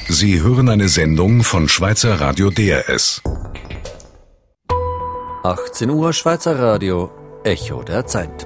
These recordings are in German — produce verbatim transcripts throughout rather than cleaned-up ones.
Sie hören eine Sendung von Schweizer Radio D R S. achtzehn Uhr Schweizer Radio, Echo der Zeit.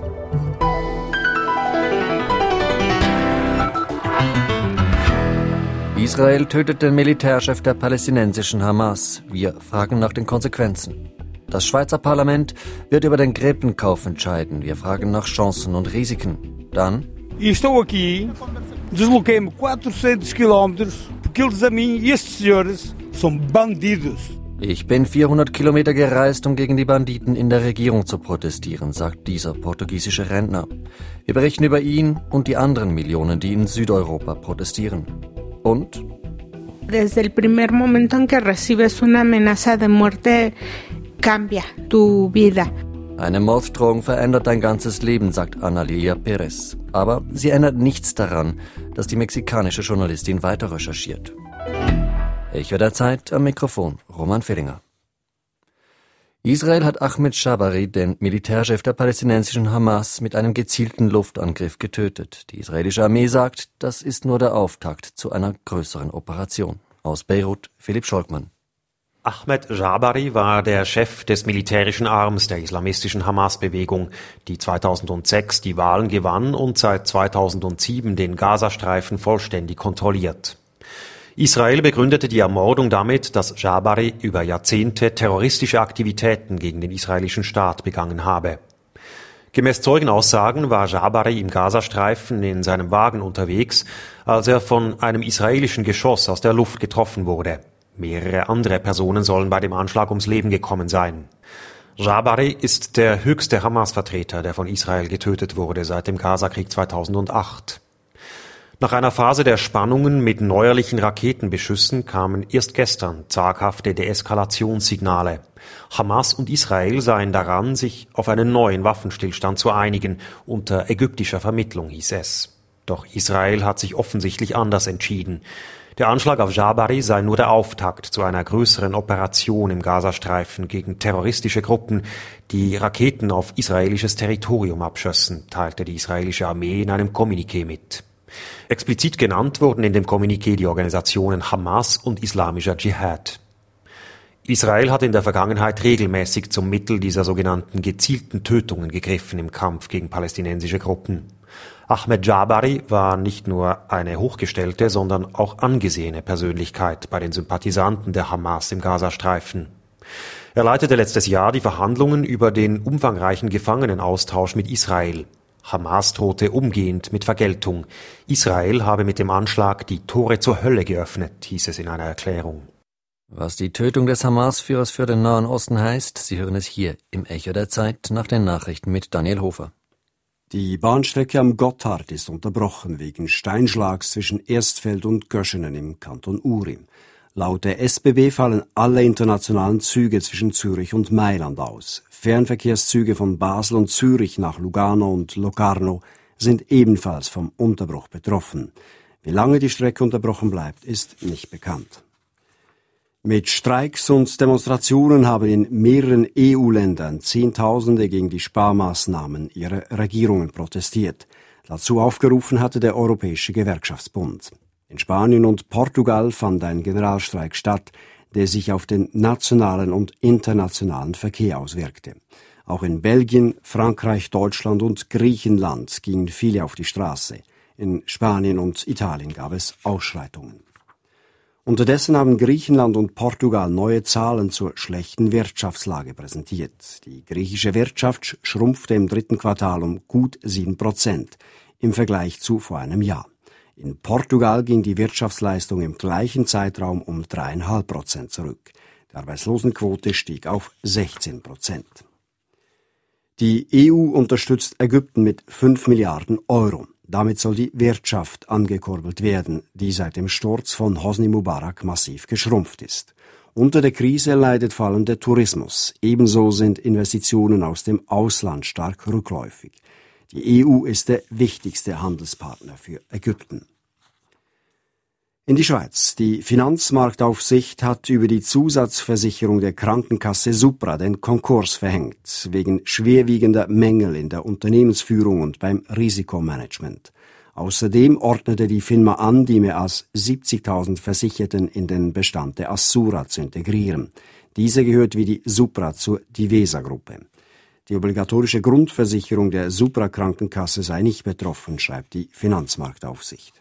Israel tötet den Militärchef der palästinensischen Hamas. Wir fragen nach den Konsequenzen. Das Schweizer Parlament wird über den Gräbenkauf entscheiden. Wir fragen nach Chancen und Risiken. Dann: Estou aqui, desloquei-me quatrocentos quilómetros, porque eles a mim e estes senhores são bandidos. Ich bin vierhundert Kilometer gereist, um gegen die Banditen in der Regierung zu protestieren, sagt dieser portugiesische Rentner. Wir berichten über ihn und die anderen Millionen, die in Südeuropa protestieren. Und? Desde el primer momento en que recibes una amenaza de muerte, cambia tu vida. Eine Morddrohung verändert dein ganzes Leben, sagt Ana Lilia Perez. Aber sie ändert nichts daran, dass die mexikanische Journalistin weiter recherchiert. Echo der Zeit, am Mikrofon Roman Fellinger. Israel hat Ahmed Jabari, den Militärchef der palästinensischen Hamas, mit einem gezielten Luftangriff getötet. Die israelische Armee sagt, das ist nur der Auftakt zu einer größeren Operation. Aus Beirut, Philipp Scholkmann. Ahmed Jabari war der Chef des militärischen Arms der islamistischen Hamas-Bewegung, die zweitausendsechs die Wahlen gewann und seit zweitausendsieben den Gazastreifen vollständig kontrolliert. Israel begründete die Ermordung damit, dass Jabari über Jahrzehnte terroristische Aktivitäten gegen den israelischen Staat begangen habe. Gemäß Zeugenaussagen war Jabari im Gazastreifen in seinem Wagen unterwegs, als er von einem israelischen Geschoss aus der Luft getroffen wurde. Mehrere andere Personen sollen bei dem Anschlag ums Leben gekommen sein. Jabari ist der höchste Hamas-Vertreter, der von Israel getötet wurde seit dem Gazakrieg zweitausendacht. Nach einer Phase der Spannungen mit neuerlichen Raketenbeschüssen kamen erst gestern zaghafte Deeskalationssignale. Hamas und Israel seien daran, sich auf einen neuen Waffenstillstand zu einigen, unter ägyptischer Vermittlung, hieß es. Doch Israel hat sich offensichtlich anders entschieden. Der Anschlag auf Jabari sei nur der Auftakt zu einer größeren Operation im Gazastreifen gegen terroristische Gruppen, die Raketen auf israelisches Territorium abschössen, teilte die israelische Armee in einem Kommuniqué mit. Explizit genannt wurden in dem Kommuniqué die Organisationen Hamas und Islamischer Dschihad. Israel hat in der Vergangenheit regelmäßig zum Mittel dieser sogenannten gezielten Tötungen gegriffen im Kampf gegen palästinensische Gruppen. Ahmed Jabari war nicht nur eine hochgestellte, sondern auch angesehene Persönlichkeit bei den Sympathisanten der Hamas im Gazastreifen. Er leitete letztes Jahr die Verhandlungen über den umfangreichen Gefangenenaustausch mit Israel. Hamas drohte umgehend mit Vergeltung. Israel habe mit dem Anschlag die Tore zur Hölle geöffnet, hieß es in einer Erklärung. Was die Tötung des Hamas-Führers für den Nahen Osten heißt, Sie hören es hier im Echo der Zeit nach den Nachrichten mit Daniel Hofer. Die Bahnstrecke am Gotthard ist unterbrochen wegen Steinschlags zwischen Erstfeld und Göschenen im Kanton Uri. Laut der S B B fallen alle internationalen Züge zwischen Zürich und Mailand aus. Fernverkehrszüge von Basel und Zürich nach Lugano und Locarno sind ebenfalls vom Unterbruch betroffen. Wie lange die Strecke unterbrochen bleibt, ist nicht bekannt. Mit Streiks und Demonstrationen haben in mehreren E U-Ländern Zehntausende gegen die Sparmaßnahmen ihrer Regierungen protestiert. Dazu aufgerufen hatte der Europäische Gewerkschaftsbund. In Spanien und Portugal fand ein Generalstreik statt, der sich auf den nationalen und internationalen Verkehr auswirkte. Auch in Belgien, Frankreich, Deutschland und Griechenland gingen viele auf die Straße. In Spanien und Italien gab es Ausschreitungen. Unterdessen haben Griechenland und Portugal neue Zahlen zur schlechten Wirtschaftslage präsentiert. Die griechische Wirtschaft schrumpfte im dritten Quartal um gut sieben Prozent im Vergleich zu vor einem Jahr. In Portugal ging die Wirtschaftsleistung im gleichen Zeitraum um drei Komma fünf Prozent zurück. Die Arbeitslosenquote stieg auf sechzehn Prozent. Die E U unterstützt Ägypten mit fünf Milliarden Euro. Damit soll die Wirtschaft angekurbelt werden, die seit dem Sturz von Hosni Mubarak massiv geschrumpft ist. Unter der Krise leidet vor allem der Tourismus. Ebenso sind Investitionen aus dem Ausland stark rückläufig. Die E U ist der wichtigste Handelspartner für Ägypten. In die Schweiz. Die Finanzmarktaufsicht hat über die Zusatzversicherung der Krankenkasse Supra den Konkurs verhängt, wegen schwerwiegender Mängel in der Unternehmensführung und beim Risikomanagement. Außerdem ordnete die FINMA an, die mehr als siebzigtausend Versicherten in den Bestand der Assura zu integrieren. Diese gehört wie die Supra zur Divesa-Gruppe. Die obligatorische Grundversicherung der Supra-Krankenkasse sei nicht betroffen, schreibt die Finanzmarktaufsicht.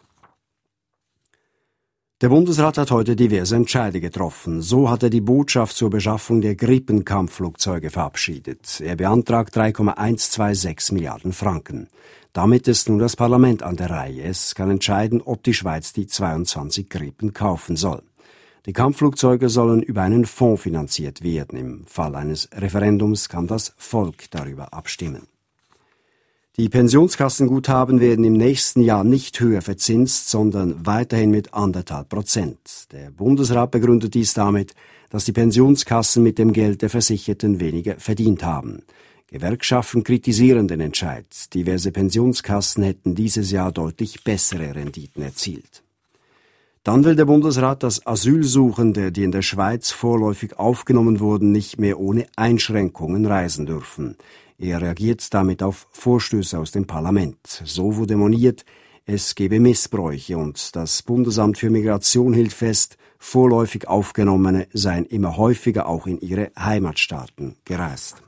Der Bundesrat hat heute diverse Entscheide getroffen. So hat er die Botschaft zur Beschaffung der Gripen-Kampfflugzeuge verabschiedet. Er beantragt drei Komma hundertsechsundzwanzig Milliarden Franken. Damit ist nun das Parlament an der Reihe. Es kann entscheiden, ob die Schweiz die zweiundzwanzig Gripen kaufen soll. Die Kampfflugzeuge sollen über einen Fonds finanziert werden. Im Fall eines Referendums kann das Volk darüber abstimmen. Die Pensionskassenguthaben werden im nächsten Jahr nicht höher verzinst, sondern weiterhin mit anderthalb Prozent. Der Bundesrat begründet dies damit, dass die Pensionskassen mit dem Geld der Versicherten weniger verdient haben. Gewerkschaften kritisieren den Entscheid. Diverse Pensionskassen hätten dieses Jahr deutlich bessere Renditen erzielt. Dann will der Bundesrat, dass Asylsuchende, die in der Schweiz vorläufig aufgenommen wurden, nicht mehr ohne Einschränkungen reisen dürfen. Er reagiert damit auf Vorstöße aus dem Parlament. So wurde moniert, es gebe Missbräuche und das Bundesamt für Migration hielt fest, vorläufig Aufgenommene seien immer häufiger auch in ihre Heimatstaaten gereist.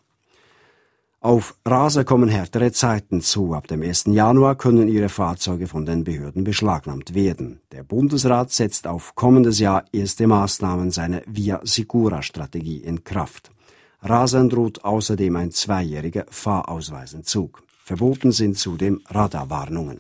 Auf Raser kommen härtere Zeiten zu. Ab dem ersten Januar können ihre Fahrzeuge von den Behörden beschlagnahmt werden. Der Bundesrat setzt auf kommendes Jahr erste Maßnahmen seiner Via Sicura-Strategie in Kraft. Rasern droht außerdem ein zweijähriger Fahrausweisentzug. Verboten sind zudem Radarwarnungen.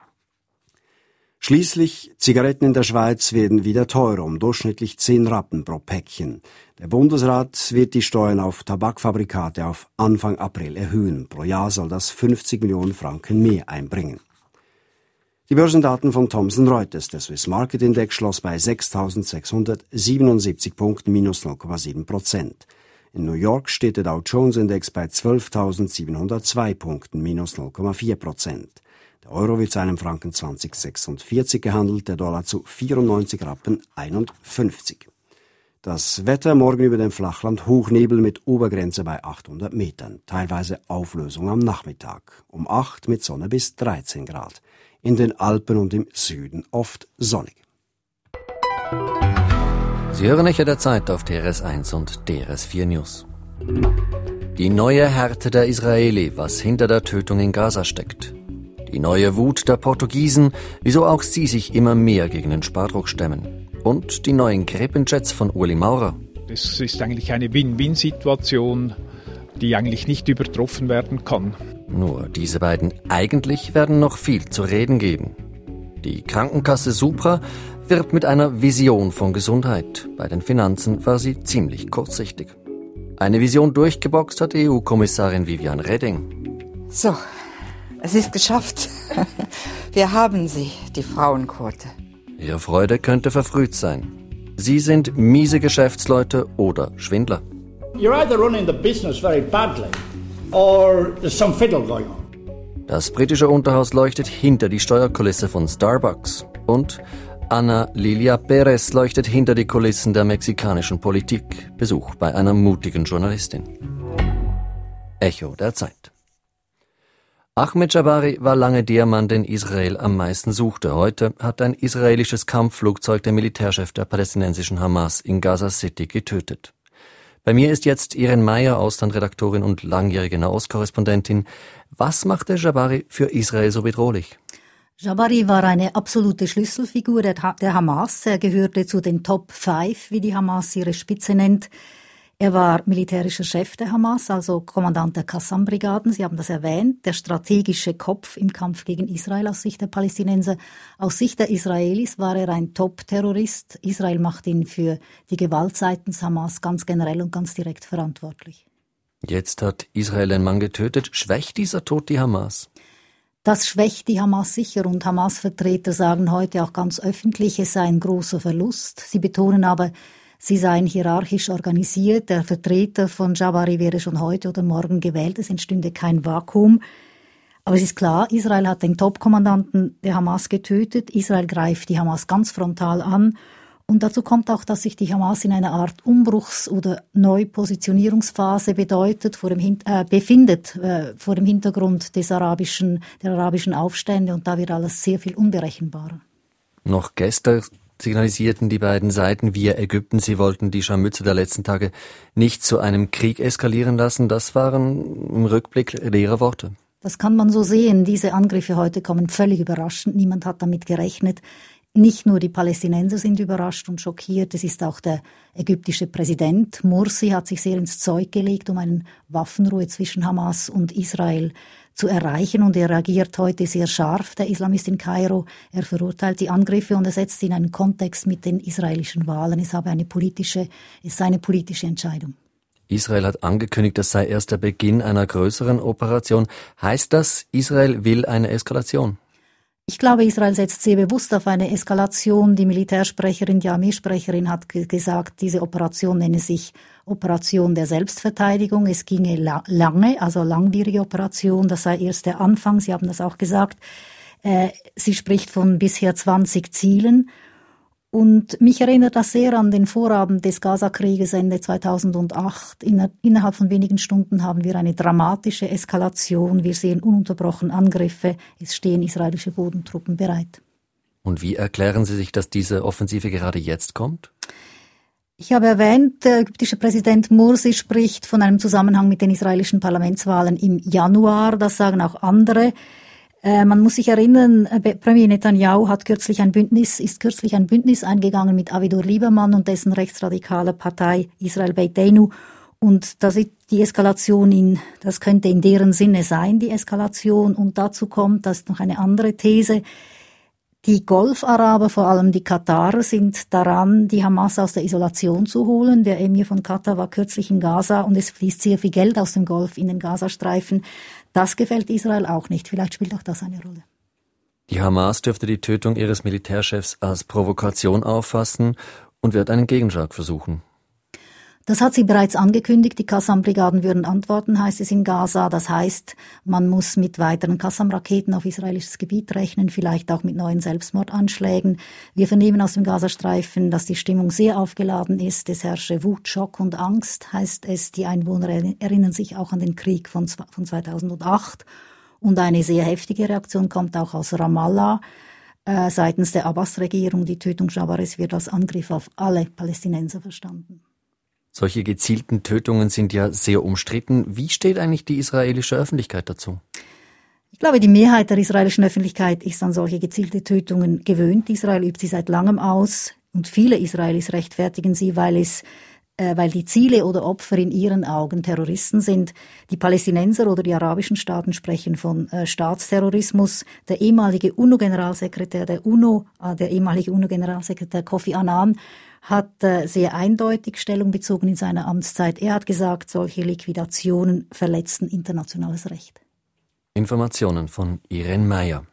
Schließlich, Zigaretten in der Schweiz werden wieder teurer, um durchschnittlich zehn Rappen pro Päckchen. Der Bundesrat wird die Steuern auf Tabakfabrikate auf Anfang April erhöhen. Pro Jahr soll das fünfzig Millionen Franken mehr einbringen. Die Börsendaten von Thomson Reuters. Der Swiss Market Index schloss bei sechstausendsechshundertsiebenundsiebzig Punkten, minus null Komma sieben Prozent. In New York steht der Dow Jones Index bei zwölftausendsiebenhundertzwei Punkten, minus null Komma vier Prozent. Der Euro wird zu einem Franken zwanzig Komma sechsundvierzig gehandelt, der Dollar zu vierundneunzig Rappen einundfünfzig. Das Wetter morgen über dem Flachland Hochnebel mit Obergrenze bei achthundert Metern. Teilweise Auflösung am Nachmittag. Um acht mit Sonne bis dreizehn Grad. In den Alpen und im Süden oft sonnig. Sie hören Echo der Zeit auf T R S eins und T R S vier News. Die neue Härte der Israeli, was hinter der Tötung in Gaza steckt. Die neue Wut der Portugiesen, wieso auch sie sich immer mehr gegen den Spardruck stemmen. Und die neuen Gripenjets von Ueli Maurer. Es ist eigentlich eine Win-Win-Situation, die eigentlich nicht übertroffen werden kann. Nur diese beiden eigentlich werden noch viel zu reden geben. Die Krankenkasse Supra wirbt mit einer Vision von Gesundheit. Bei den Finanzen war sie ziemlich kurzsichtig. Eine Vision durchgeboxt hat E U-Kommissarin Viviane Reding. So, es ist geschafft. Wir haben sie, die Frauenquote. Ihre Freude könnte verfrüht sein. Sie sind miese Geschäftsleute oder Schwindler. You're either running the business very badly or there's some fiddle going on. Das britische Unterhaus leuchtet hinter die Steuerkulisse von Starbucks. Und Ana Lilia Perez leuchtet hinter die Kulissen der mexikanischen Politik. Besuch bei einer mutigen Journalistin. Echo der Zeit. Ahmed Jabari war lange der Mann, den Israel am meisten suchte. Heute hat ein israelisches Kampfflugzeug den Militärchef der palästinensischen Hamas in Gaza City getötet. Bei mir ist jetzt Irene Meyer, Auslandredaktorin und langjährige Nahostkorrespondentin. Was machte Jabari für Israel so bedrohlich? Jabari war eine absolute Schlüsselfigur der, der Hamas. Er gehörte zu den Top Five, wie die Hamas ihre Spitze nennt. Er war militärischer Chef der Hamas, also Kommandant der Qassam-Brigaden. Sie haben das erwähnt. Der strategische Kopf im Kampf gegen Israel aus Sicht der Palästinenser. Aus Sicht der Israelis war er ein Top-Terrorist. Israel macht ihn für die Gewalt seitens Hamas ganz generell und ganz direkt verantwortlich. Jetzt hat Israel einen Mann getötet. Schwächt dieser Tod die Hamas? Das schwächt die Hamas sicher und Hamas-Vertreter sagen heute auch ganz öffentlich, es sei ein großer Verlust. Sie betonen aber, sie seien hierarchisch organisiert. Der Vertreter von Jabari wäre schon heute oder morgen gewählt. Es entstünde kein Vakuum. Aber es ist klar, Israel hat den Top-Kommandanten der Hamas getötet. Israel greift die Hamas ganz frontal an. Und dazu kommt auch, dass sich die Hamas in einer Art Umbruchs- oder Neupositionierungsphase bedeutet, vor dem Hin- äh, befindet, äh, vor dem Hintergrund des arabischen, der arabischen Aufstände. Und da wird alles sehr viel unberechenbarer. Noch gestern signalisierten die beiden Seiten via Ägypten, sie wollten die Scharmützel der letzten Tage nicht zu einem Krieg eskalieren lassen. Das waren im Rückblick leere Worte. Das kann man so sehen. Diese Angriffe heute kommen völlig überraschend. Niemand hat damit gerechnet. Nicht nur die Palästinenser sind überrascht und schockiert, es ist auch der ägyptische Präsident. Morsi hat sich sehr ins Zeug gelegt, um eine Waffenruhe zwischen Hamas und Israel zu erreichen. Und er reagiert heute sehr scharf, der Islamist in Kairo. Er verurteilt die Angriffe und er setzt sie in einen Kontext mit den israelischen Wahlen. Es habe eine politische, es sei eine politische Entscheidung. Israel hat angekündigt, das sei erst der Beginn einer größeren Operation. Heißt das, Israel will eine Eskalation? Ich glaube, Israel setzt sehr bewusst auf eine Eskalation. Die Militärsprecherin, die Armeesprecherin hat g- gesagt, diese Operation nenne sich Operation der Selbstverteidigung. Es ginge la- lange, also langwierige Operation. Das sei erst der Anfang. Sie haben das auch gesagt. Äh, sie spricht von bisher zwanzig Zielen. Und mich erinnert das sehr an den Vorabend des Gaza-Krieges Ende zweitausendacht. In, innerhalb von wenigen Stunden haben wir eine dramatische Eskalation. Wir sehen ununterbrochen Angriffe. Es stehen israelische Bodentruppen bereit. Und wie erklären Sie sich, dass diese Offensive gerade jetzt kommt? Ich habe erwähnt, der ägyptische Präsident Morsi spricht von einem Zusammenhang mit den israelischen Parlamentswahlen im Januar. Das sagen auch andere. Man muss sich erinnern, Premier Netanyahu hat kürzlich ein Bündnis, ist kürzlich ein Bündnis eingegangen mit Avigdor Lieberman und dessen rechtsradikale Partei Israel Beiteinu. Und das ist die Eskalation in, das könnte in deren Sinne sein, die Eskalation. Und dazu kommt, das ist noch eine andere These. Die Golfaraber, vor allem die Katarer, sind daran, die Hamas aus der Isolation zu holen. Der Emir von Katar war kürzlich in Gaza und es fließt sehr viel Geld aus dem Golf in den Gazastreifen. Das gefällt Israel auch nicht. Vielleicht spielt auch das eine Rolle. Die Hamas dürfte die Tötung ihres Militärchefs als Provokation auffassen und wird einen Gegenschlag versuchen. Das hat sie bereits angekündigt. Die Qassam-Brigaden würden antworten, heißt es in Gaza. Das heißt, man muss mit weiteren Qassam-Raketen auf israelisches Gebiet rechnen, vielleicht auch mit neuen Selbstmordanschlägen. Wir vernehmen aus dem Gazastreifen, dass die Stimmung sehr aufgeladen ist. Es herrsche Wut, Schock und Angst, heißt es. Die Einwohner erinnern sich auch an den Krieg von zweitausendacht. Und eine sehr heftige Reaktion kommt auch aus Ramallah äh, seitens der Abbas-Regierung. Die Tötung Jabares wird als Angriff auf alle Palästinenser verstanden. Solche gezielten Tötungen sind ja sehr umstritten. Wie steht eigentlich die israelische Öffentlichkeit dazu? Ich glaube, die Mehrheit der israelischen Öffentlichkeit ist an solche gezielte Tötungen gewöhnt. Israel übt sie seit langem aus und viele Israelis rechtfertigen sie, weil es, äh, weil die Ziele oder Opfer in ihren Augen Terroristen sind. Die Palästinenser oder die arabischen Staaten sprechen von äh, Staatsterrorismus. Der ehemalige UNO-Generalsekretär der UNO, äh, der ehemalige UNO-Generalsekretär Kofi Annan, hat äh, sehr eindeutig Stellung bezogen in seiner Amtszeit. Er hat gesagt, solche Liquidationen verletzten internationales Recht. Informationen von Irene Meyer.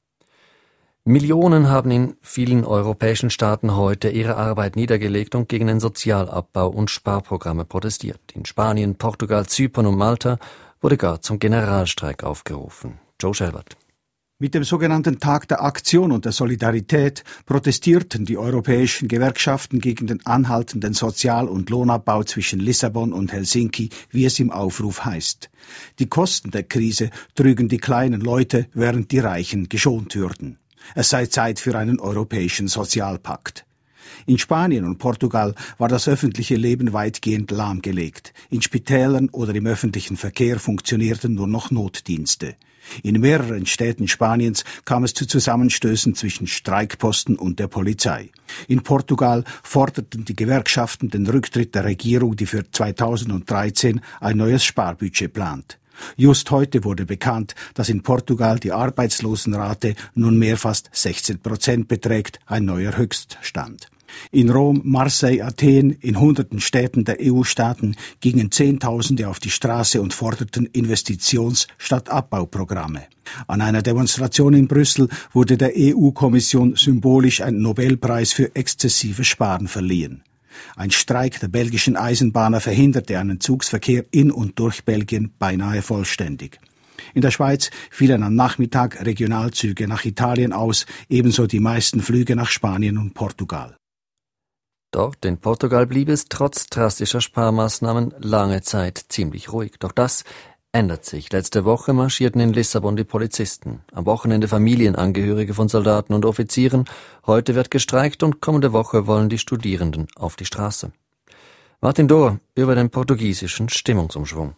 Millionen haben in vielen europäischen Staaten heute ihre Arbeit niedergelegt und gegen den Sozialabbau und Sparprogramme protestiert. In Spanien, Portugal, Zypern und Malta wurde gar zum Generalstreik aufgerufen. Joe Schelbert. Mit dem sogenannten Tag der Aktion und der Solidarität protestierten die europäischen Gewerkschaften gegen den anhaltenden Sozial- und Lohnabbau zwischen Lissabon und Helsinki, wie es im Aufruf heißt. Die Kosten der Krise trügen die kleinen Leute, während die Reichen geschont würden. Es sei Zeit für einen europäischen Sozialpakt. In Spanien und Portugal war das öffentliche Leben weitgehend lahmgelegt. In Spitälern oder im öffentlichen Verkehr funktionierten nur noch Notdienste. In mehreren Städten Spaniens kam es zu Zusammenstößen zwischen Streikposten und der Polizei. In Portugal forderten die Gewerkschaften den Rücktritt der Regierung, die für zweitausenddreizehn ein neues Sparbudget plant. Just heute wurde bekannt, dass in Portugal die Arbeitslosenrate nunmehr fast sechzehn Prozent beträgt, ein neuer Höchststand. In Rom, Marseille, Athen, in hunderten Städten der E U-Staaten gingen Zehntausende auf die Straße und forderten Investitions- statt Abbauprogramme. An einer Demonstration in Brüssel wurde der E U-Kommission symbolisch ein Nobelpreis für exzessives Sparen verliehen. Ein Streik der belgischen Eisenbahner verhinderte einen Zugsverkehr in und durch Belgien beinahe vollständig. In der Schweiz fielen am Nachmittag Regionalzüge nach Italien aus, ebenso die meisten Flüge nach Spanien und Portugal. Dort in Portugal blieb es trotz drastischer Sparmaßnahmen lange Zeit ziemlich ruhig. Doch das ändert sich. Letzte Woche marschierten in Lissabon die Polizisten. Am Wochenende Familienangehörige von Soldaten und Offizieren. Heute wird gestreikt und kommende Woche wollen die Studierenden auf die Straße. Martin Dohr über den portugiesischen Stimmungsumschwung.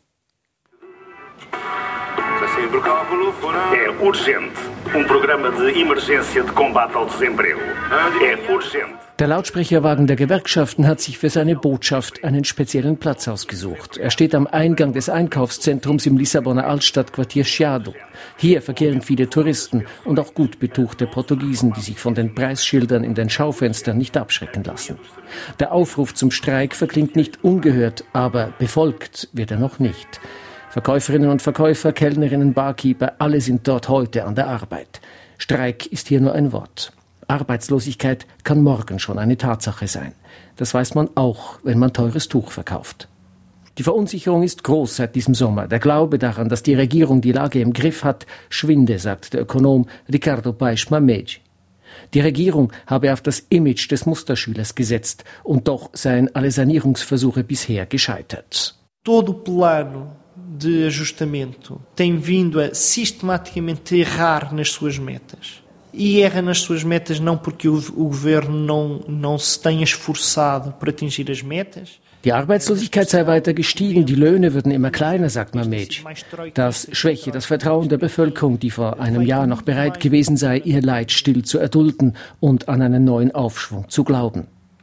É urgente um programa de emergência de combate ao desemprego. É urgente. Der Lautsprecherwagen der Gewerkschaften hat sich für seine Botschaft einen speziellen Platz ausgesucht. Er steht am Eingang des Einkaufszentrums im Lissabonner Altstadtquartier Chiado. Hier verkehren viele Touristen und auch gut betuchte Portugiesen, die sich von den Preisschildern in den Schaufenstern nicht abschrecken lassen. Der Aufruf zum Streik verklingt nicht ungehört, aber befolgt wird er noch nicht. Verkäuferinnen und Verkäufer, Kellnerinnen, Barkeeper, alle sind dort heute an der Arbeit. Streik ist hier nur ein Wort. Arbeitslosigkeit kann morgen schon eine Tatsache sein. Das weiß man auch, wenn man teures Tuch verkauft. Die Verunsicherung ist groß seit diesem Sommer. Der Glaube daran, dass die Regierung die Lage im Griff hat, schwinde, sagt der Ökonom Ricardo Paes Mamede. Die Regierung habe auf das Image des Musterschülers gesetzt und doch seien alle Sanierungsversuche bisher gescheitert. Todo plano de ajustamento tem vindo a sistematicamente errar nas suas metas. E erra nas suas metas não porque o, o governo não, não se tenha esforçado por atingir as metas. Die Arbeitslosigkeit sei weiter gestiegen, die Löhne würden immer kleiner, sagt Mamede. Das schwäche das Vertrauen der Bevölkerung, die vor einem Jahr noch bereit gewesen sei, ihr Leid still zu erdulden und an einen neuen Aufschwung zu glauben.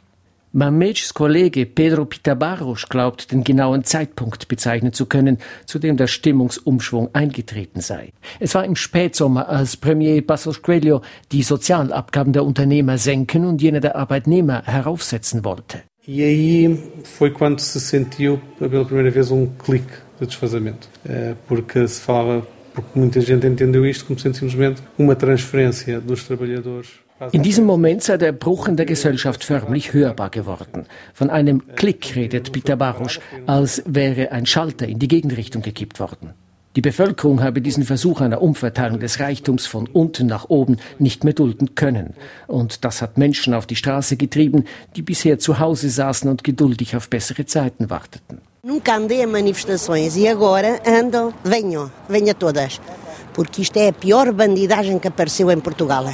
Mamedes Kollege Pedro Pita Barros glaubt, den genauen Zeitpunkt bezeichnen zu können, zu dem der Stimmungsumschwung eingetreten sei. Es war im Spätsommer, als Premier Passos Coelho die Sozialabgaben der Unternehmer senken und jene der Arbeitnehmer heraufsetzen wollte. E aí foi quando se sentiu pela primeira vez um clique de desfazamento, porque se falava, porque muita gente entendeu isto como simplesmente uma transferência dos trabalhadores. In diesem Moment sei der Bruch in der Gesellschaft förmlich hörbar geworden. Von einem Klick redet Pita Barros, als wäre ein Schalter in die Gegenrichtung gekippt worden. Die Bevölkerung habe diesen Versuch einer Umverteilung des Reichtums von unten nach oben nicht mehr dulden können. Und das hat Menschen auf die Straße getrieben, die bisher zu Hause saßen und geduldig auf bessere Zeiten warteten. Nunca andei a manifestações e agora ando, venham, venham todas, porque isto é a pior bandidagem que apareceu em Portugal.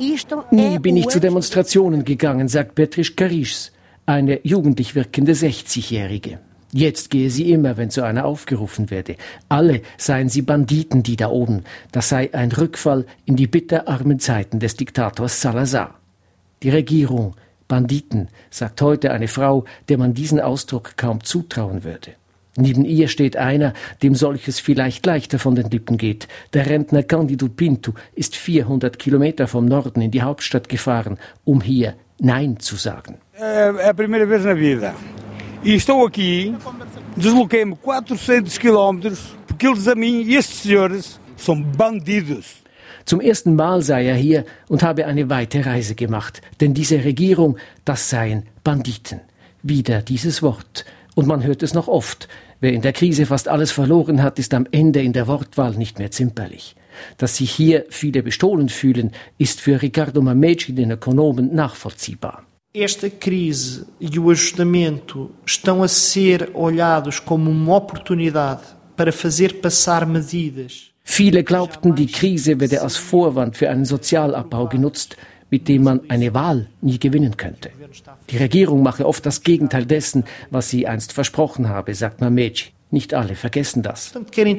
Nie bin ich zu Demonstrationen gegangen, sagt Beatriz Cariz, eine jugendlich wirkende sechzigjährige. Jetzt gehe sie immer, wenn zu einer aufgerufen werde. Alle seien sie Banditen, die da oben. Das sei ein Rückfall in die bitterarmen Zeiten des Diktators Salazar. Die Regierung, Banditen, sagt heute eine Frau, der man diesen Ausdruck kaum zutrauen würde. Neben ihr steht einer, dem solches vielleicht leichter von den Lippen geht. Der Rentner Cândido Pinto ist vierhundert Kilometer vom Norden in die Hauptstadt gefahren, um hier Nein zu sagen. É a primeira vez na vida. E estou aqui, desloquei-me quatrocentos quilómetros, porque eles a mim e estes senhores são bandidos. Zum ersten Mal sei er hier und habe eine weite Reise gemacht. Denn diese Regierung, das seien Banditen. Wieder dieses Wort. Und man hört es noch oft. Wer in der Krise fast alles verloren hat, ist am Ende in der Wortwahl nicht mehr zimperlich. Dass sich hier viele bestohlen fühlen, ist für Ricardo Mamede, den Ökonomen, nachvollziehbar. Esta crise e o ajustamento estão a ser olhados como uma oportunidade para fazer passar medidas. Viele glaubten, die Krise werde als Vorwand für einen Sozialabbau genutzt, mit dem man eine Wahl nie gewinnen könnte. Die Regierung mache oft das Gegenteil dessen, was sie einst versprochen habe, sagt Mamede. Nicht alle vergessen das.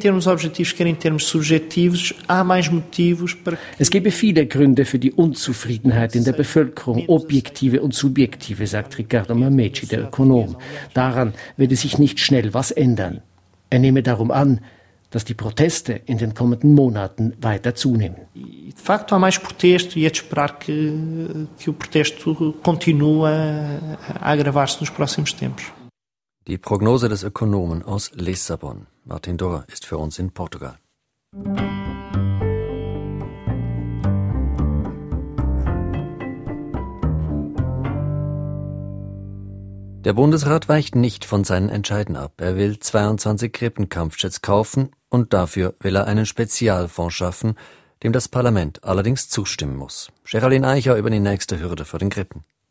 Es gebe viele Gründe für die Unzufriedenheit in der Bevölkerung, objektive und subjektive, sagt Ricardo Mamede, der Ökonom. Daran werde sich nicht schnell was ändern. Er nehme darum an, dass die Proteste in den kommenden Monaten weiter zunehmen. De facto há mais protesto e é de esperar que, que o protesto continue a agravar-se nos próximos tempos. Die Prognose des Ökonomen aus Lissabon. Martin Dohr ist für uns in Portugal. Der Bundesrat weicht nicht von seinen Entscheiden ab. Er will zweiundzwanzig Krippenkampfjets kaufen und dafür will er einen Spezialfonds schaffen, dem das Parlament allerdings zustimmen muss. Geraldine Eicher über die nächste Hürde für den Krippen.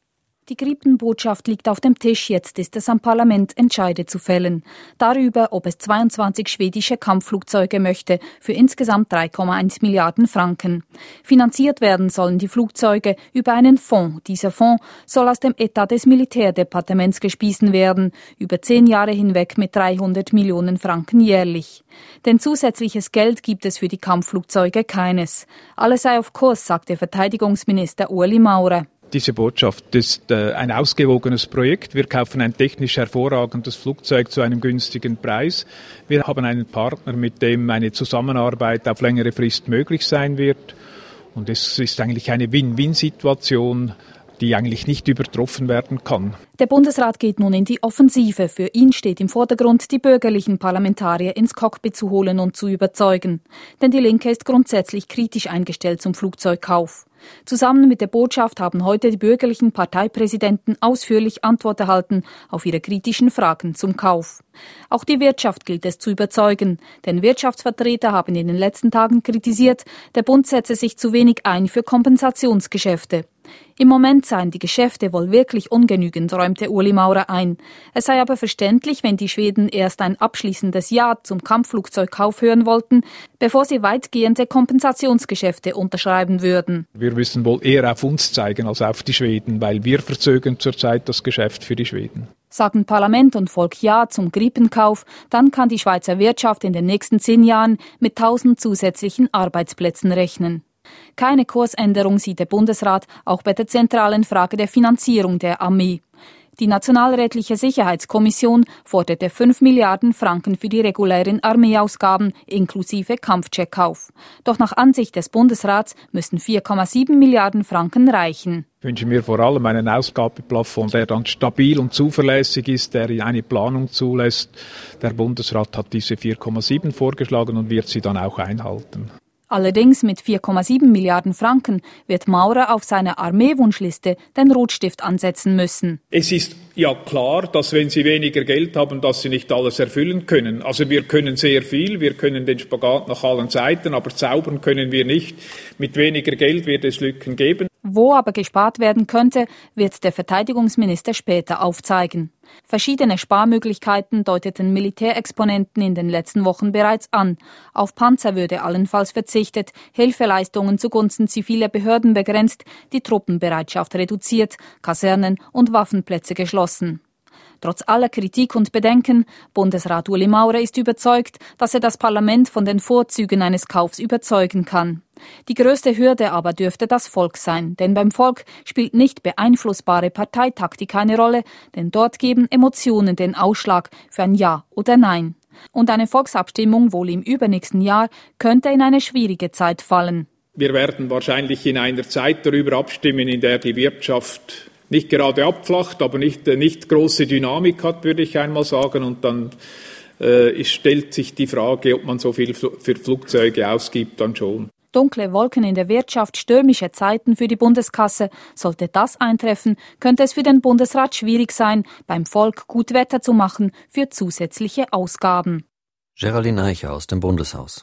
Die Grippenbotschaft liegt auf dem Tisch, jetzt ist es am Parlament, Entscheide zu fällen. Darüber, ob es zweiundzwanzig schwedische Kampfflugzeuge möchte, für insgesamt drei Komma eins Milliarden Franken. Finanziert werden sollen die Flugzeuge über einen Fonds. Dieser Fonds soll aus dem Etat des Militärdepartements gespeisen werden, über zehn Jahre hinweg mit dreihundert Millionen Franken jährlich. Denn zusätzliches Geld gibt es für die Kampfflugzeuge keines. Alles sei auf Kurs, sagte Verteidigungsminister Ueli Maurer. Diese Botschaft ist äh, ein ausgewogenes Projekt. Wir kaufen ein technisch hervorragendes Flugzeug zu einem günstigen Preis. Wir haben einen Partner, mit dem eine Zusammenarbeit auf längere Frist möglich sein wird. Und es ist eigentlich eine Win-Win-Situation, die eigentlich nicht übertroffen werden kann. Der Bundesrat geht nun in die Offensive. Für ihn steht im Vordergrund, die bürgerlichen Parlamentarier ins Cockpit zu holen und zu überzeugen. Denn die Linke ist grundsätzlich kritisch eingestellt zum Flugzeugkauf. Zusammen mit der Botschaft haben heute die bürgerlichen Parteipräsidenten ausführlich Antwort erhalten auf ihre kritischen Fragen zum Kauf. Auch die Wirtschaft gilt es zu überzeugen, denn Wirtschaftsvertreter haben in den letzten Tagen kritisiert, der Bund setze sich zu wenig ein für Kompensationsgeschäfte. Im Moment seien die Geschäfte wohl wirklich ungenügend, räumte Ueli Maurer ein. Es sei aber verständlich, wenn die Schweden erst ein abschließendes Ja zum Kampfflugzeugkauf hören wollten, bevor sie weitgehende Kompensationsgeschäfte unterschreiben würden. Wir müssen wohl eher auf uns zeigen als auf die Schweden, weil wir verzögern zurzeit das Geschäft für die Schweden. Sagen Parlament und Volk Ja zum Gripenkauf, dann kann die Schweizer Wirtschaft in den nächsten zehn Jahren mit tausend zusätzlichen Arbeitsplätzen rechnen. Keine Kursänderung sieht der Bundesrat auch bei der zentralen Frage der Finanzierung der Armee. Die Nationalrätliche Sicherheitskommission forderte fünf Milliarden Franken für die regulären Armeeausgaben inklusive Kampfjetkauf. Doch nach Ansicht des Bundesrats müssen vier Komma sieben Milliarden Franken reichen. Ich wünsche mir vor allem einen Ausgabeplafond, der dann stabil und zuverlässig ist, der eine Planung zulässt. Der Bundesrat hat diese vier Komma sieben vorgeschlagen und wird sie dann auch einhalten. Allerdings mit vier Komma sieben Milliarden Franken wird Maurer auf seiner Armeewunschliste den Rotstift ansetzen müssen. Es ist ja klar, dass wenn Sie weniger Geld haben, dass Sie nicht alles erfüllen können. Also wir können sehr viel, wir können den Spagat nach allen Seiten, aber zaubern können wir nicht. Mit weniger Geld wird es Lücken geben. Wo aber gespart werden könnte, wird der Verteidigungsminister später aufzeigen. Verschiedene Sparmöglichkeiten deuteten Militärexponenten in den letzten Wochen bereits an. Auf Panzer würde allenfalls verzichtet, Hilfeleistungen zugunsten ziviler Behörden begrenzt, die Truppenbereitschaft reduziert, Kasernen und Waffenplätze geschlossen. Trotz aller Kritik und Bedenken, Bundesrat Ueli Maurer ist überzeugt, dass er das Parlament von den Vorzügen eines Kaufs überzeugen kann. Die größte Hürde aber dürfte das Volk sein, denn beim Volk spielt nicht beeinflussbare Parteitaktik eine Rolle, denn dort geben Emotionen den Ausschlag für ein Ja oder Nein. Und eine Volksabstimmung wohl im übernächsten Jahr könnte in eine schwierige Zeit fallen. Wir werden wahrscheinlich in einer Zeit darüber abstimmen, in der die Wirtschaft nicht gerade abflacht, aber nicht, nicht große Dynamik hat, würde ich einmal sagen. Und dann äh, stellt sich die Frage, ob man so viel für Flugzeuge ausgibt, dann schon. Dunkle Wolken in der Wirtschaft, stürmische Zeiten für die Bundeskasse. Sollte das eintreffen, könnte es für den Bundesrat schwierig sein, beim Volk gut Wetter zu machen für zusätzliche Ausgaben. Geraldine Eicher aus dem Bundeshaus.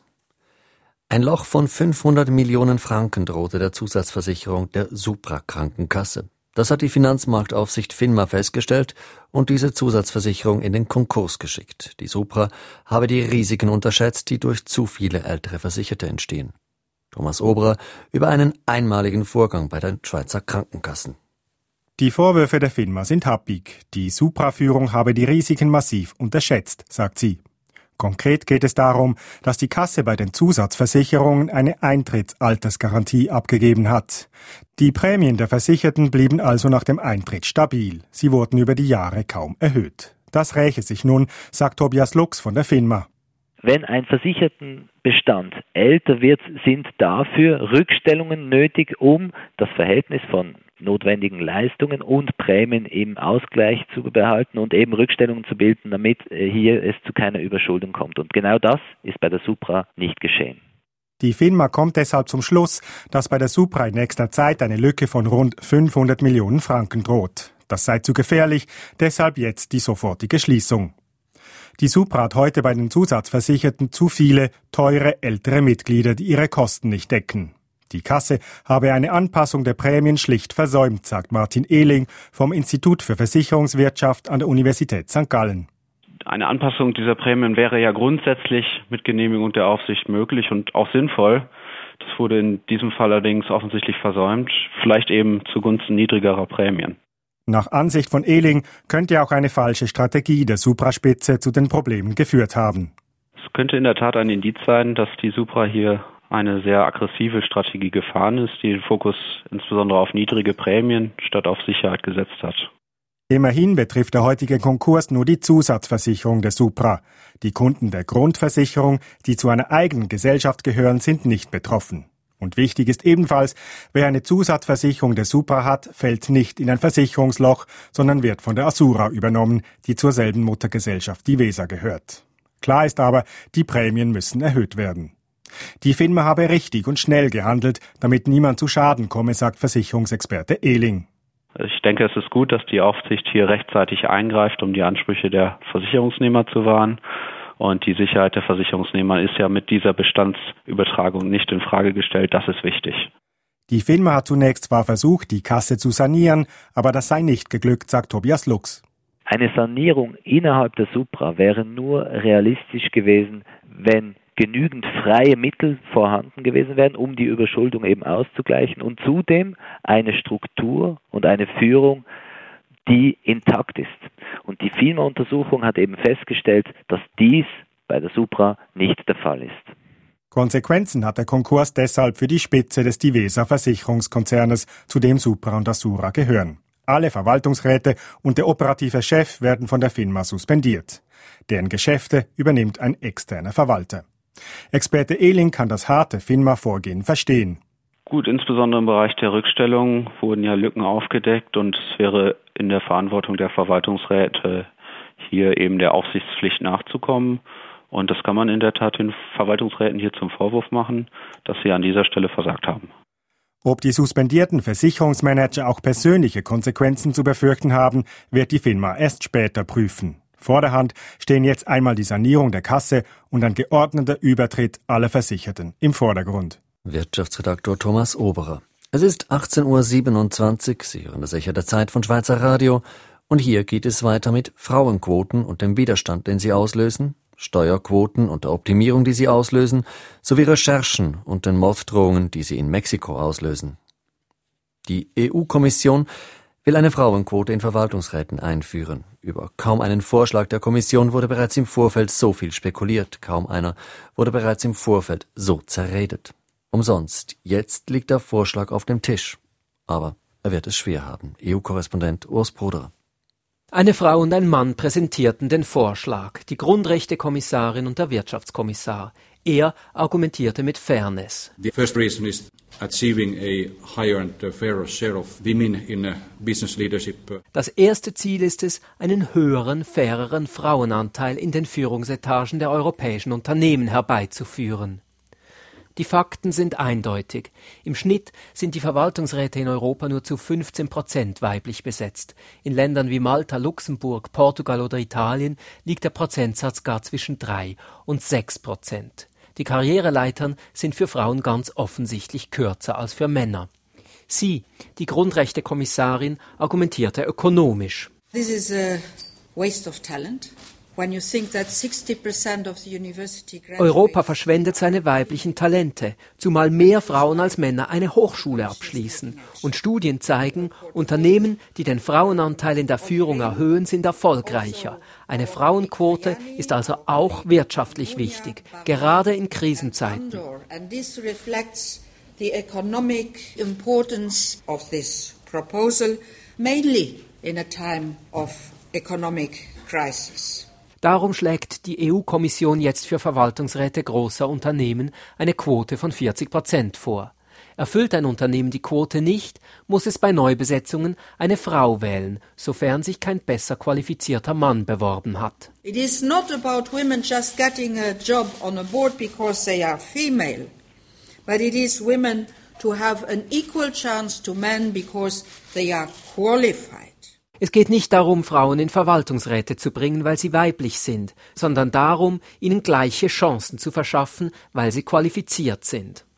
Ein Loch von fünfhundert Millionen Franken drohte der Zusatzversicherung der Supra-Krankenkasse. Das hat die Finanzmarktaufsicht FINMA festgestellt und diese Zusatzversicherung in den Konkurs geschickt. Die Supra habe die Risiken unterschätzt, die durch zu viele ältere Versicherte entstehen. Thomas Obrer über einen einmaligen Vorgang bei den Schweizer Krankenkassen. Die Vorwürfe der FINMA sind happig. Die Supra-Führung habe die Risiken massiv unterschätzt, sagt sie. Konkret geht es darum, dass die Kasse bei den Zusatzversicherungen eine Eintrittsaltersgarantie abgegeben hat. Die Prämien der Versicherten blieben also nach dem Eintritt stabil. Sie wurden über die Jahre kaum erhöht. Das räche sich nun, sagt Tobias Lux von der FINMA. Wenn ein Versichertenbestand älter wird, sind dafür Rückstellungen nötig, um das Verhältnis von notwendigen Leistungen und Prämien im Ausgleich zu behalten und eben Rückstellungen zu bilden, damit hier es zu keiner Überschuldung kommt. Und genau das ist bei der Supra nicht geschehen. Die FINMA kommt deshalb zum Schluss, dass bei der Supra in nächster Zeit eine Lücke von rund fünfhundert Millionen Franken droht. Das sei zu gefährlich, deshalb jetzt die sofortige Schließung. Die Supra hat heute bei den Zusatzversicherten zu viele, teure, ältere Mitglieder, die ihre Kosten nicht decken. Die Kasse habe eine Anpassung der Prämien schlicht versäumt, sagt Martin Ehling vom Institut für Versicherungswirtschaft an der Universität Sankt Gallen. Eine Anpassung dieser Prämien wäre ja grundsätzlich mit Genehmigung der Aufsicht möglich und auch sinnvoll. Das wurde in diesem Fall allerdings offensichtlich versäumt, vielleicht eben zugunsten niedrigerer Prämien. Nach Ansicht von Ehling könnte auch eine falsche Strategie der Supra-Spitze zu den Problemen geführt haben. Es könnte in der Tat ein Indiz sein, dass die Supra hier eine sehr aggressive Strategie gefahren ist, die den Fokus insbesondere auf niedrige Prämien statt auf Sicherheit gesetzt hat. Immerhin betrifft der heutige Konkurs nur die Zusatzversicherung der Supra. Die Kunden der Grundversicherung, die zu einer eigenen Gesellschaft gehören, sind nicht betroffen. Und wichtig ist ebenfalls, wer eine Zusatzversicherung der Supra hat, fällt nicht in ein Versicherungsloch, sondern wird von der Assura übernommen, die zur selben Muttergesellschaft Divesa gehört. Klar ist aber, die Prämien müssen erhöht werden. Die FINMA habe richtig und schnell gehandelt, damit niemand zu Schaden komme, sagt Versicherungsexperte Ehling. Ich denke, es ist gut, dass die Aufsicht hier rechtzeitig eingreift, um die Ansprüche der Versicherungsnehmer zu wahren. Und die Sicherheit der Versicherungsnehmer ist ja mit dieser Bestandsübertragung nicht in Frage gestellt. Das ist wichtig. Die FINMA hat zunächst zwar versucht, die Kasse zu sanieren, aber das sei nicht geglückt, sagt Tobias Lux. Eine Sanierung innerhalb der Supra wäre nur realistisch gewesen, wenn genügend freie Mittel vorhanden gewesen wären, um die Überschuldung eben auszugleichen und zudem eine Struktur und eine Führung, die intakt ist. Und die FINMA-Untersuchung hat eben festgestellt, dass dies bei der Supra nicht der Fall ist. Konsequenzen hat der Konkurs deshalb für die Spitze des Divesa-Versicherungskonzernes, zu dem Supra und Assura gehören. Alle Verwaltungsräte und der operative Chef werden von der FINMA suspendiert. Deren Geschäfte übernimmt ein externer Verwalter. Experte Ehling kann das harte FINMA-Vorgehen verstehen. Gut, insbesondere im Bereich der Rückstellung wurden ja Lücken aufgedeckt und es wäre in der Verantwortung der Verwaltungsräte, hier eben der Aufsichtspflicht nachzukommen. Und das kann man in der Tat den Verwaltungsräten hier zum Vorwurf machen, dass sie an dieser Stelle versagt haben. Ob die suspendierten Versicherungsmanager auch persönliche Konsequenzen zu befürchten haben, wird die FINMA erst später prüfen. Vor der Hand stehen jetzt einmal die Sanierung der Kasse und ein geordneter Übertritt aller Versicherten im Vordergrund. Wirtschaftsredaktor Thomas Oberer. Es ist achtzehn Uhr siebenundzwanzig, Sie hören das Echo der Zeit von Schweizer Radio. Und hier geht es weiter mit Frauenquoten und dem Widerstand, den sie auslösen, Steuerquoten und der Optimierung, die sie auslösen, sowie Recherchen und den Morddrohungen, die sie in Mexiko auslösen. Die E U-Kommission will eine Frauenquote in Verwaltungsräten einführen. Über kaum einen Vorschlag der Kommission wurde bereits im Vorfeld so viel spekuliert, kaum einer wurde bereits im Vorfeld so zerredet. Umsonst, jetzt liegt der Vorschlag auf dem Tisch. Aber er wird es schwer haben. E U-Korrespondent Urs Bruder. Eine Frau und ein Mann präsentierten den Vorschlag, die Grundrechtekommissarin und der Wirtschaftskommissar. Er argumentierte mit Fairness. The first reason is achieving a higher and fairer share of women in business leadership. Das erste Ziel ist es, einen höheren, faireren Frauenanteil in den Führungsetagen der europäischen Unternehmen herbeizuführen. Die Fakten sind eindeutig. Im Schnitt sind die Verwaltungsräte in Europa nur zu fünfzehn Prozent weiblich besetzt. In Ländern wie Malta, Luxemburg, Portugal oder Italien liegt der Prozentsatz gar zwischen drei und sechs Prozent. Die Karriereleitern sind für Frauen ganz offensichtlich kürzer als für Männer. Sie, die Grundrechtekommissarin, argumentierte ökonomisch. This is a waste of talent. Europa verschwendet seine weiblichen Talente, zumal mehr Frauen als Männer eine Hochschule abschließen. Und Studien zeigen, Unternehmen, die den Frauenanteil in der Führung erhöhen, sind erfolgreicher. Eine Frauenquote ist also auch wirtschaftlich wichtig, gerade in Krisenzeiten. The economic importance of this proposal, mainly in a time of economic crisis. Darum schlägt die E U-Kommission jetzt für Verwaltungsräte großer Unternehmen eine Quote von vierzig Prozent vor. Erfüllt ein Unternehmen die Quote nicht, muss es bei Neubesetzungen eine Frau wählen, sofern sich kein besser qualifizierter Mann beworben hat. It is not about women just getting a job on a board because they are female, but it is women to have an equal chance to men because they are qualified. Es geht nicht darum, Frauen in Verwaltungsräte zu bringen, weil sie weiblich sind, sondern darum, ihnen gleiche Chancen zu verschaffen, weil sie qualifiziert sind.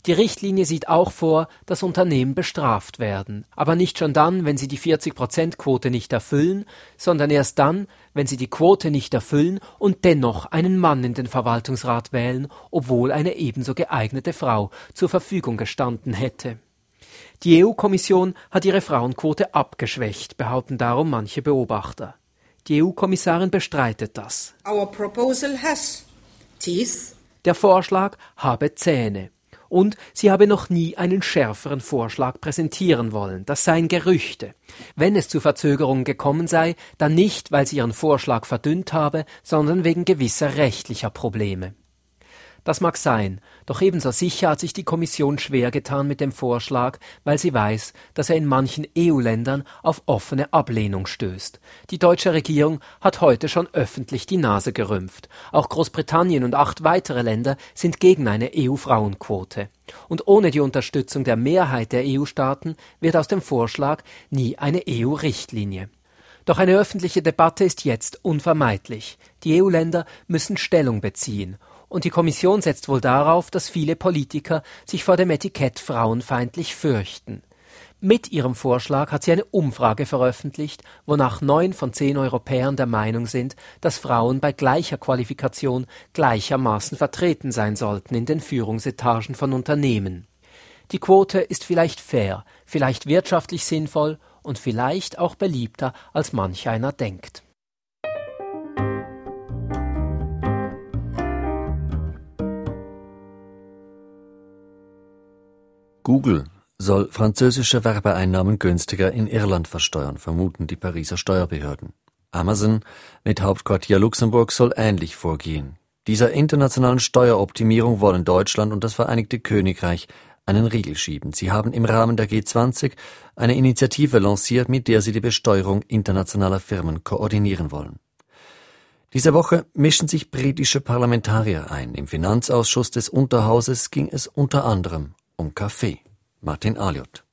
Die Richtlinie sieht auch vor, dass Unternehmen bestraft werden. Aber nicht schon dann, wenn sie die vierzig-Prozent-Quote nicht erfüllen, sondern erst dann, wenn sie die Quote nicht erfüllen und dennoch einen Mann in den Verwaltungsrat wählen, obwohl eine ebenso geeignete Frau zur Verfügung gestanden hätte. Die E U-Kommission hat ihre Frauenquote abgeschwächt, behaupten darum manche Beobachter. Die E U-Kommissarin bestreitet das. Our proposal has teeth. Der Vorschlag habe Zähne. Und sie habe noch nie einen schärferen Vorschlag präsentieren wollen. Das seien Gerüchte. Wenn es zu Verzögerungen gekommen sei, dann nicht, weil sie ihren Vorschlag verdünnt habe, sondern wegen gewisser rechtlicher Probleme. Das mag sein, doch ebenso sicher hat sich die Kommission schwer getan mit dem Vorschlag, weil sie weiß, dass er in manchen E U-Ländern auf offene Ablehnung stößt. Die deutsche Regierung hat heute schon öffentlich die Nase gerümpft. Auch Großbritannien und acht weitere Länder sind gegen eine E U-Frauenquote. Und ohne die Unterstützung der Mehrheit der E U-Staaten wird aus dem Vorschlag nie eine E U-Richtlinie. Doch eine öffentliche Debatte ist jetzt unvermeidlich. Die E U-Länder müssen Stellung beziehen. Und die Kommission setzt wohl darauf, dass viele Politiker sich vor dem Etikett frauenfeindlich fürchten. Mit ihrem Vorschlag hat sie eine Umfrage veröffentlicht, wonach neun von zehn Europäern der Meinung sind, dass Frauen bei gleicher Qualifikation gleichermaßen vertreten sein sollten in den Führungsetagen von Unternehmen. Die Quote ist vielleicht fair, vielleicht wirtschaftlich sinnvoll und vielleicht auch beliebter, als manch einer denkt. Google soll französische Werbeeinnahmen günstiger in Irland versteuern, vermuten die Pariser Steuerbehörden. Amazon mit Hauptquartier Luxemburg soll ähnlich vorgehen. Dieser internationalen Steueroptimierung wollen Deutschland und das Vereinigte Königreich einen Riegel schieben. Sie haben im Rahmen der G zwanzig eine Initiative lanciert, mit der sie die Besteuerung internationaler Firmen koordinieren wollen. Diese Woche mischen sich britische Parlamentarier ein. Im Finanzausschuss des Unterhauses ging es unter anderem um Kaffee. Martin Aliot.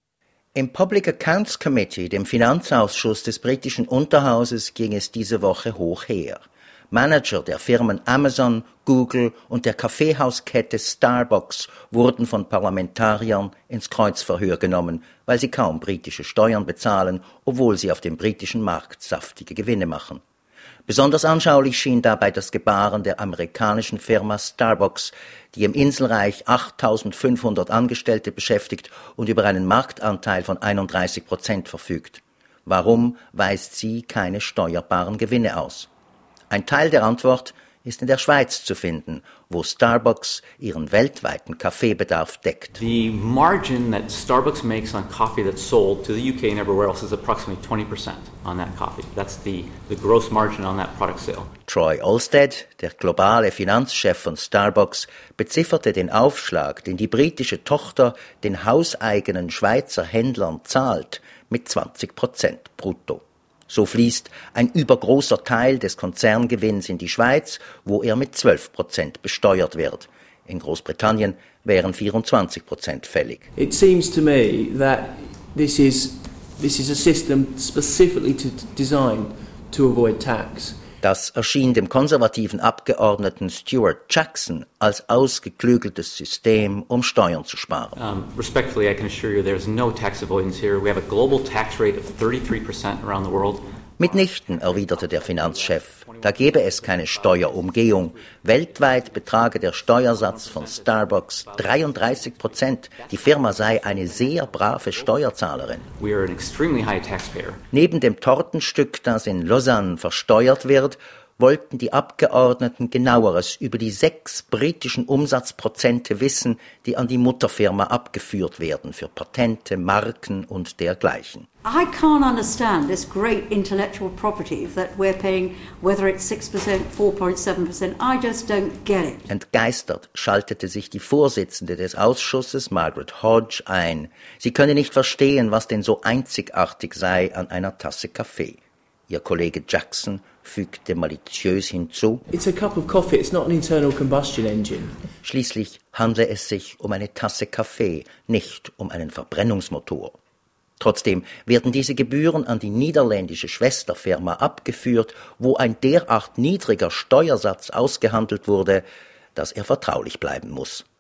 Im Public Accounts Committee, dem Finanzausschuss des britischen Unterhauses, ging es diese Woche hoch her. Manager der Firmen Amazon, Google und der Kaffeehauskette Starbucks wurden von Parlamentariern ins Kreuzverhör genommen, weil sie kaum britische Steuern bezahlen, obwohl sie auf dem britischen Markt saftige Gewinne machen. Besonders anschaulich schien dabei das Gebaren der amerikanischen Firma Starbucks, die im Inselreich achttausendfünfhundert Angestellte beschäftigt und über einen Marktanteil von einunddreißig Prozent verfügt. Warum weist sie keine steuerbaren Gewinne aus? Ein Teil der Antwort ist in der Schweiz zu finden, wo Starbucks ihren weltweiten Kaffeebedarf deckt. The margin that Starbucks makes on coffee that's sold to the U K and everywhere else is approximately twenty percent on that coffee. That's the, the gross margin on that product sale. Troy Olsted, der globale Finanzchef von Starbucks, bezifferte den Aufschlag, den die britische Tochter den hauseigenen Schweizer Händlern zahlt, mit zwanzig Prozent brutto. So fließt ein übergroßer Teil des Konzerngewinns in die Schweiz, wo er mit zwölf Prozent besteuert wird. In Großbritannien wären vierundzwanzig Prozent fällig. It seems to me that this is this is a system specifically to, designed to avoid tax. Das erschien dem konservativen Abgeordneten Stuart Jackson als ausgeklügeltes System, um Steuern zu sparen. Um, respectfully, I can assure you there's no tax avoidance here. We have a global tax rate of thirty-three percent around the world. Mitnichten, erwiderte der Finanzchef, da gebe es keine Steuerumgehung. Weltweit betrage der Steuersatz von Starbucks dreiunddreißig Prozent. Die Firma sei eine sehr brave Steuerzahlerin. We are an extremely high taxpayer. Neben dem Tortenstück, das in Lausanne versteuert wird, wollten die Abgeordneten Genaueres über die sechs britischen Umsatzprozente wissen, die an die Mutterfirma abgeführt werden für Patente, Marken und dergleichen. I can't understand this great intellectual property that we're paying, whether it's six percent, four point seven percent. I just don't get it. Entgeistert schaltete sich die Vorsitzende des Ausschusses, Margaret Hodge, ein. Sie könne nicht verstehen, was denn so einzigartig sei an einer Tasse Kaffee. Ihr Kollege Jackson fügte maliziös hinzu: It's a cup of coffee, it's not an internal combustion engine. Schließlich handle es sich um eine Tasse Kaffee, nicht um einen Verbrennungsmotor. Trotzdem werden diese Gebühren an die niederländische Schwesterfirma abgeführt, wo ein derart niedriger Steuersatz ausgehandelt wurde, dass er vertraulich bleiben muss.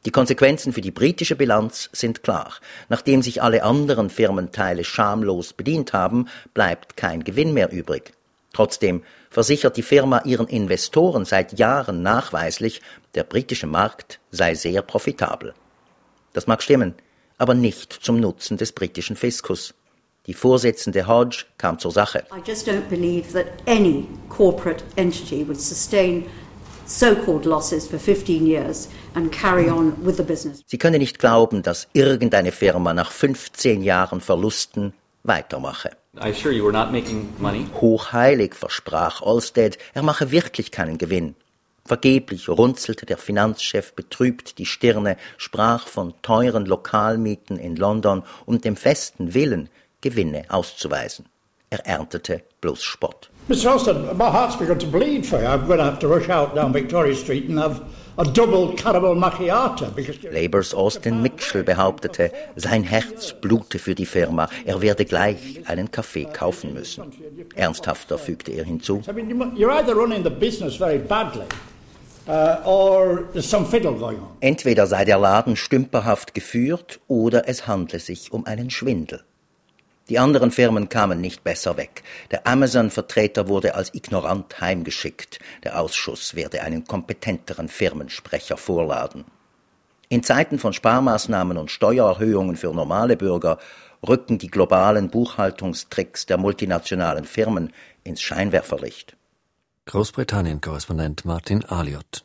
Die Konsequenzen für die britische Bilanz sind klar. Nachdem sich alle anderen Firmenteile schamlos bedient haben, bleibt kein Gewinn mehr übrig. Trotzdem versichert die Firma ihren Investoren seit Jahren nachweislich, der britische Markt sei sehr profitabel. Das mag stimmen, aber nicht zum Nutzen des britischen Fiskus. Die Vorsitzende Hodge kam zur Sache. I just don't believe that any corporate entity would sustain so-called losses for fifteen years and carry on with the business. Sie könne nicht glauben, dass irgendeine Firma nach fünfzehn Jahren Verlusten weitermache. I assure you we're not making money. Hochheilig versprach Olsted, er mache wirklich keinen Gewinn. Vergeblich runzelte der Finanzchef betrübt die Stirne, sprach von teuren Lokalmieten in London und dem festen Willen, Gewinne auszuweisen. Er erntete bloß Spott. Mister Olsted, my heart's begun to bleed for you. I'm going to have to rush out down Victoria Street and have a double caramel macchiato. Labours Austin Mitchell behauptete, sein Herz blute für die Firma. Er werde gleich einen Kaffee kaufen müssen. Ernsthafter fügte er hinzu. I mean, you're either running the business very badly, uh, or there's some fiddle going on. Entweder sei der Laden stümperhaft geführt, oder es handle sich um einen Schwindel. Die anderen Firmen kamen nicht besser weg. Der Amazon-Vertreter wurde als ignorant heimgeschickt. Der Ausschuss werde einen kompetenteren Firmensprecher vorladen. In Zeiten von Sparmaßnahmen und Steuererhöhungen für normale Bürger rücken die globalen Buchhaltungstricks der multinationalen Firmen ins Scheinwerferlicht. Großbritannien-Korrespondent Martin Aliot.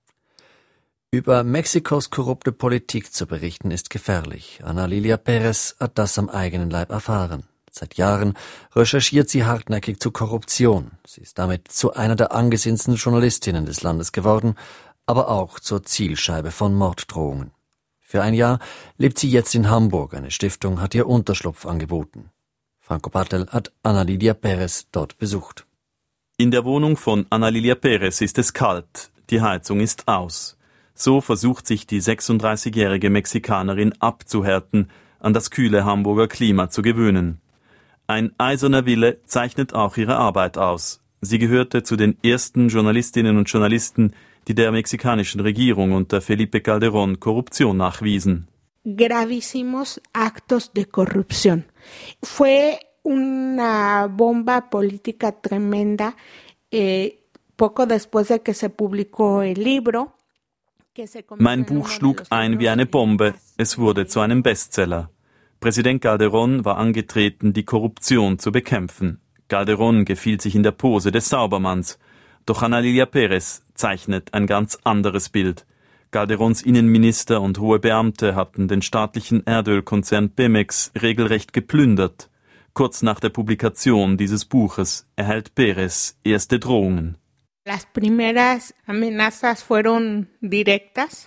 Über Mexikos korrupte Politik zu berichten ist gefährlich. Ana Lilia Perez hat das am eigenen Leib erfahren. Seit Jahren recherchiert sie hartnäckig zu Korruption. Sie ist damit zu einer der angesehensten Journalistinnen des Landes geworden, aber auch zur Zielscheibe von Morddrohungen. Für ein Jahr lebt sie jetzt in Hamburg. Eine Stiftung hat ihr Unterschlupf angeboten. Franco Bartel hat Ana Lilia Perez dort besucht. In der Wohnung von Ana Lilia Perez ist es kalt. Die Heizung ist aus. So versucht sich die sechsunddreißigjährige Mexikanerin abzuhärten, an das kühle Hamburger Klima zu gewöhnen. Ein eiserner Wille zeichnet auch ihre Arbeit aus. Sie gehörte zu den ersten Journalistinnen und Journalisten, die der mexikanischen Regierung unter Felipe Calderón Korruption nachwiesen. Gravísimos actos de corrupción. Fue una bomba política tremenda. Eh, poco después de que se publicó el libro. Mein Buch schlug ein wie eine Bombe. Es wurde zu einem Bestseller. Präsident Calderón war angetreten, die Korruption zu bekämpfen. Calderón gefiel sich in der Pose des Saubermanns. Doch Ana Lilia Perez zeichnet ein ganz anderes Bild. Calderóns Innenminister und hohe Beamte hatten den staatlichen Erdölkonzern Pemex regelrecht geplündert. Kurz nach der Publikation dieses Buches erhält Perez erste Drohungen. Las primeras amenazas fueron directas.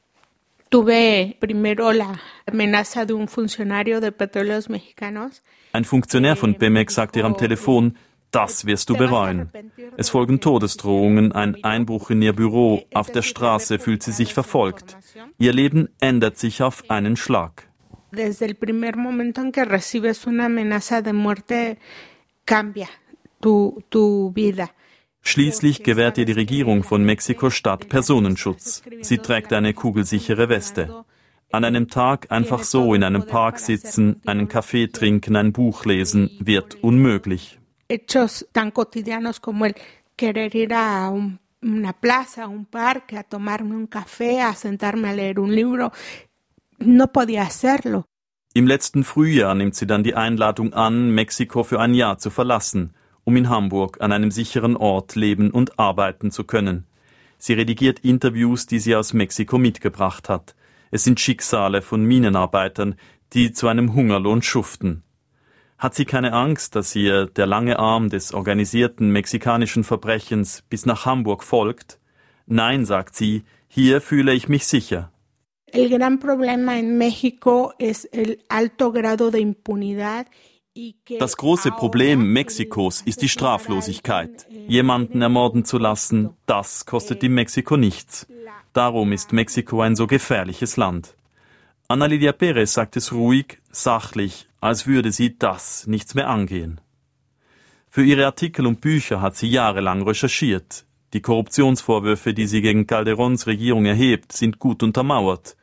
Tuve primero la amenaza de un funcionario de Petróleos Mexicanos. Ein Funktionär von Pemex sagt ihr am Telefon, das wirst du bereuen. Es folgen Todesdrohungen, ein Einbruch in ihr Büro, auf der Straße fühlt sie sich verfolgt. Ihr Leben ändert sich auf einen Schlag. Desde el primer momento en que recibes una amenaza de muerte, cambia tu, tu vida. Schließlich gewährt ihr die Regierung von Mexiko-Stadt Personenschutz. Sie trägt eine kugelsichere Weste. An einem Tag einfach so in einem Park sitzen, einen Kaffee trinken, ein Buch lesen, wird unmöglich. Hechos tan cotidianos como el querer ir a un, una plaza, un parque, a tomarme un café, a sentarme a leer un libro, no podía hacerlo. Im letzten Frühjahr nimmt sie dann die Einladung an, Mexiko für ein Jahr zu verlassen, um in Hamburg an einem sicheren Ort leben und arbeiten zu können. Sie redigiert Interviews, die sie aus Mexiko mitgebracht hat. Es sind Schicksale von Minenarbeitern, die zu einem Hungerlohn schuften. Hat sie keine Angst, dass ihr der lange Arm des organisierten mexikanischen Verbrechens bis nach Hamburg folgt? Nein, sagt sie, hier fühle ich mich sicher. El gran problema en México es el alto grado de impunidad. Das große Problem Mexikos ist die Straflosigkeit. Jemanden ermorden zu lassen, das kostet in Mexiko nichts. Darum ist Mexiko ein so gefährliches Land. Ana Lilia Perez sagt es ruhig, sachlich, als würde sie das nichts mehr angehen. Für ihre Artikel und Bücher hat sie jahrelang recherchiert. Die Korruptionsvorwürfe, die sie gegen Calderóns Regierung erhebt, sind gut untermauert.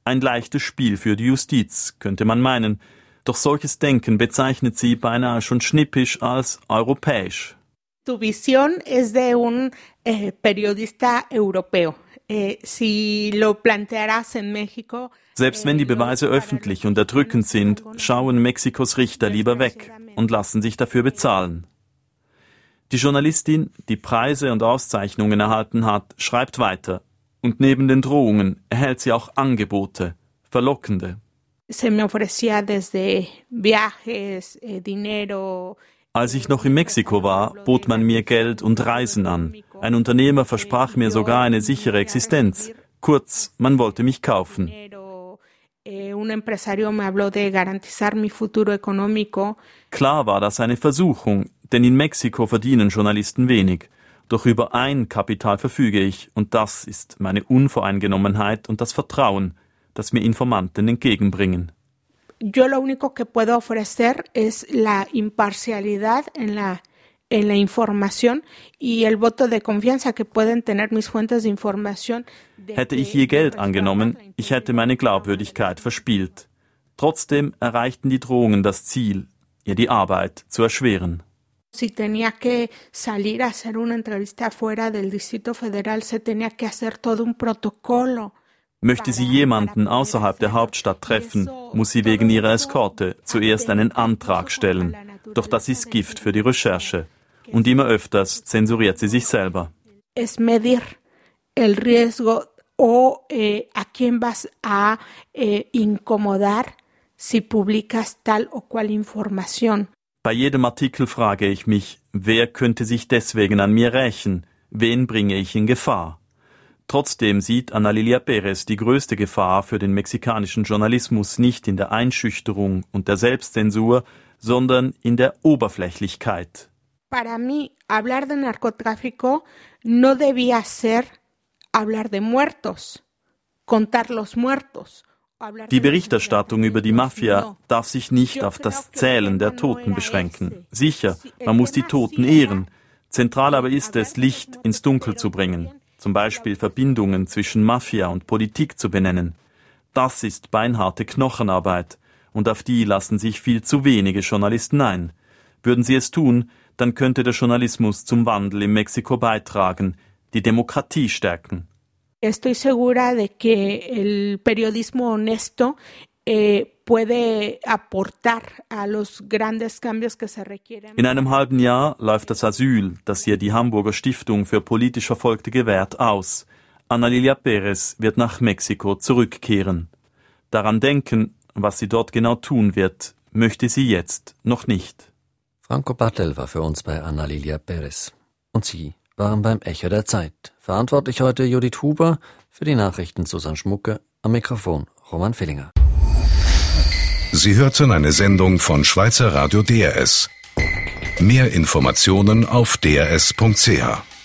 Ein leichtes Spiel für die Justiz, könnte man meinen. Doch solches Denken bezeichnet sie beinahe schon schnippisch als europäisch. Tu visión es de un eh, periodista europeo. Eh, si lo plantearas en México. Selbst wenn die Beweise öffentlich und erdrückend sind, schauen Mexikos Richter lieber weg und lassen sich dafür bezahlen. Die Journalistin, die Preise und Auszeichnungen erhalten hat, schreibt weiter. Und neben den Drohungen erhält sie auch Angebote, verlockende. Se me ofrecía desde viajes, eh, dinero. Als ich noch in Mexiko war, bot man mir Geld und Reisen an. Ein Unternehmer versprach mir sogar eine sichere Existenz. Kurz, man wollte mich kaufen. Klar war das eine Versuchung, denn in Mexiko verdienen Journalisten wenig. Doch über ein Kapital verfüge ich, und das ist meine Unvoreingenommenheit und das Vertrauen, das mir Informanten entgegenbringen. Yo lo único que puedo ofrecer es la imparcialidad en la en la información y el voto de confianza que pueden tener mis fuentes de información. Hätte ich je Geld angenommen, ich hätte meine Glaubwürdigkeit verspielt. Trotzdem erreichten die Drohungen das Ziel, ihr die Arbeit zu erschweren. Si tenía que salir a hacer una entrevista fuera del Distrito Federal, se tenía que hacer todo un protocolo. Möchte sie jemanden außerhalb der Hauptstadt treffen, muss sie wegen ihrer Eskorte zuerst einen Antrag stellen. Doch das ist Gift für die Recherche. Und immer öfters zensuriert sie sich selber. Es medir el riesgo o eh, a quién vas a eh, incomodar si publicas tal o cual información. Bei jedem Artikel frage ich mich, wer könnte sich deswegen an mir rächen? Wen bringe ich in Gefahr? Trotzdem sieht Ana Lilia Pérez die größte Gefahr für den mexikanischen Journalismus nicht in der Einschüchterung und der Selbstzensur, sondern in der Oberflächlichkeit. Para mí, hablar de narcotráfico no debía ser hablar de muertos, contar los muertos. Die Berichterstattung über die Mafia darf sich nicht auf das Zählen der Toten beschränken. Sicher, man muss die Toten ehren. Zentral aber ist es, Licht ins Dunkel zu bringen. Zum Beispiel Verbindungen zwischen Mafia und Politik zu benennen. Das ist beinharte Knochenarbeit und auf die lassen sich viel zu wenige Journalisten ein. Würden sie es tun, dann könnte der Journalismus zum Wandel in Mexiko beitragen, die Demokratie stärken. Estoy segura de que el periodismo honesto eh, puede aportar a los grandes cambios que se requieren. In einem halben Jahr läuft das Asyl, das ihr die Hamburger Stiftung für politisch Verfolgte gewährt, aus. Ana Lilia Pérez wird nach Mexiko zurückkehren. Daran denken, was sie dort genau tun wird, möchte sie jetzt noch nicht. Franco Battel war für uns bei Ana Lilia Pérez. Und Sie waren beim Echo der Zeit. Verantwortlich heute Judith Huber, für die Nachrichten Susanne Schmucke, am Mikrofon Roman Villinger. Sie hörten eine Sendung von Schweizer Radio D R S. Mehr Informationen auf d r s punkt c h.